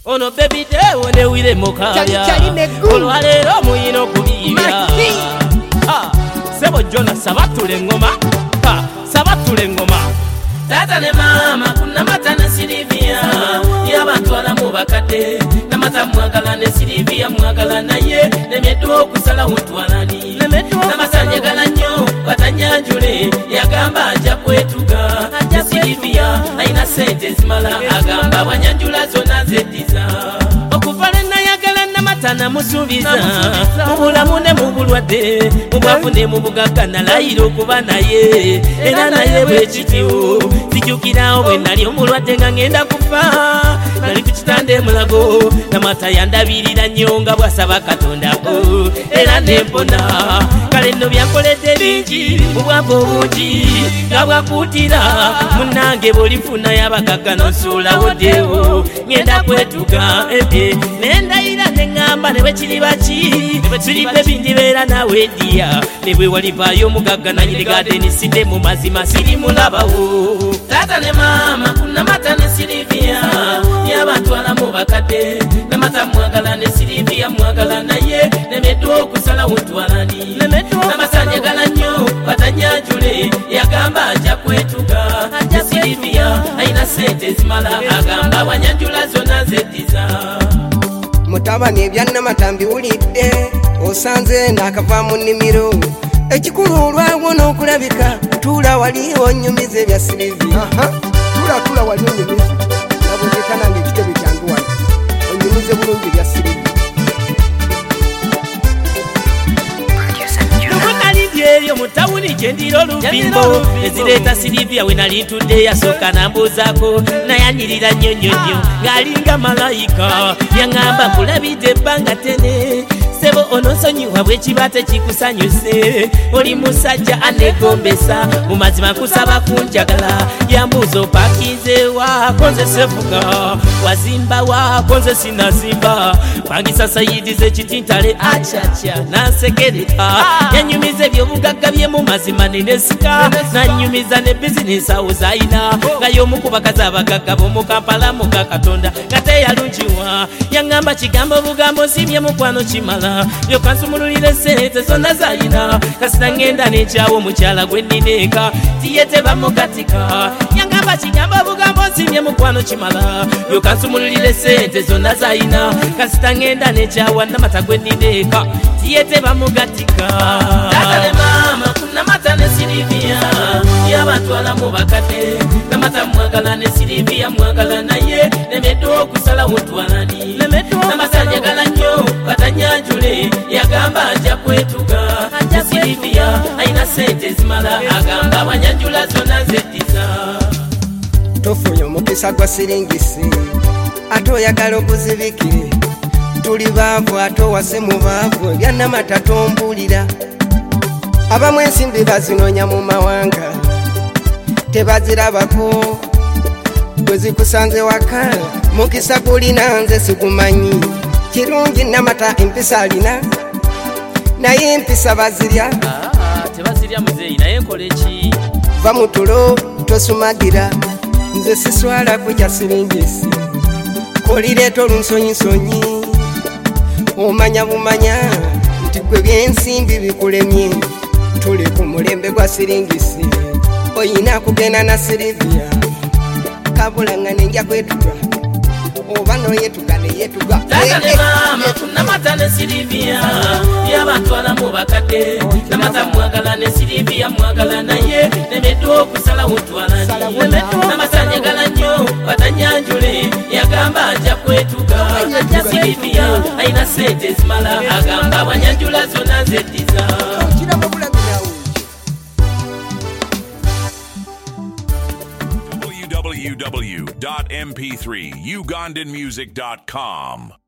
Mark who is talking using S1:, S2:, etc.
S1: ono baby dewo ne wile mokaya olwalero muyino kubiya sebo jona sabatule ngoma sabatule ngoma tata ne mama kuna mata ne Silivia yabatwala mu bakate namata mwagala ne Silivia mwagala naye ne medo kusala utwalani namasanye gala nnyo batanyanjule yagamba aja kwetuga Silivia aina sente zimala agamba wanyanjula zona zediza okuvale nayagala namata namusubiza mubulamu ne mubulwadde mubwavu ne mubugaga nalayira okuba naye era naye bwekitiwo zijukirawo bwe nali omulwadde nga ngenda kufa nali ku kitanda mulago namata yandabirira nnyo nga bwasaba katondako era nempona kale nno byankoledde bingi mubwavu obungi nga bwakuutira munange bwolifuna yabagaga nosuulawo ddewo ngenda kwetuga nendayira neŋŋamba ne bwe kiri baki siripe bindibeera nawe ddiya ne bwe walivaayo omugagga nanyirigadeni sidde mu mazima siri mulabawo tata ne mama kunamata ne Silivia yabatwala mu bakadde namata mwagala ne Silivia mwagala naye nemedwa okusala utwalani namasanye gala nnyo batanyanjule yagamba aja kwetuga Silivia aina sente zimala agamba wanyanjula zona zediza
S2: mutabani ebyannamata mbiwulidde osanze nakava mu nnimiro ekikulu olwawo n'okulabika tuula wali onyumiza ebya Silivia tuula wali onyumiza nabwetekananga ekitebe kyange wano onyumize bulungi ebya Silivia
S1: ebyo mutawuni gyendira olubimbo ezireeta Silivia we nali ntudde yasooka nambuuzaako nayanirira nnyo ng'alinga malayika yaŋŋamba kulabidde ebbanga ttene sebo onosonyiwa bwekiba tekikusanyuse oli musajja anegombesa mu mazima nkusaba kunjagala yambuuza opakizewa konze sefuga wazimba wa konze sinazimba pangisa sayidize ekitintale acaca nansekerera yanyumiza ebyobugagga bye mu mazima nenesika nanyumiza ne bizinesi awo zayina nga y'omukubakazi abagagga b'omu Kampala muga Katonda nga teyalungiwa yaŋŋamba kigambo bugambo nsibye mukwano kimala yokansumululire sente zonna zayina kasita ngenda nekyawo omukyala gwe nnineeka tiye tebamugatika yaŋŋamba kigambo bugambo nsibye mukwano kimala yokansumululire sente zonna zayina kasita ngenda nekyawo namata gwe nnineeka tiye tebamugatika tata ne mama kunamata ne Silivia yabatwala mu bakate namata mwagala ne Silivia mwagala naye nemedwa okusala utwalani namasanye gala nnyo batanyanjule yagamba aja kwetuga Silivia aina sente zimala agamba wanyanjula zona zediza
S2: tofunye omukisa gwa siringisi ate oyagala okuzibikire tuli baavu ate owase mu baavu ebyannamata tombulira abamu ensimbi bazinoonya mu mawanga tebazirabako bwe zikusanze waka mukisa gulina nze sigumanyi kirungi namata empisa alina naye empisa bazirya
S1: tebazirya muzeeyi naye nkola eki
S2: va mu tulo tosumagira nze siswala kukya siringisi kolireeta olunsonyisonyi omanya bumanya nti gwe byensimbi bikulemye tuli ku mulembe gwa siringisi oyina kugenda na Silivia kabulanga nenja kwetuga oba noyetuga neyetuga
S1: tata ne mama kunamata ne Silivia yabatwala mu bakate namata mwagala ne Silivia mwagala naye nemedwa okusala utwalani namasanye gala nnyo batanyanjule yagamba aja kwetuga Silivia aina sente zimala agamba wanyanjula zona zediza
S3: www.mp3ugandanmusic.com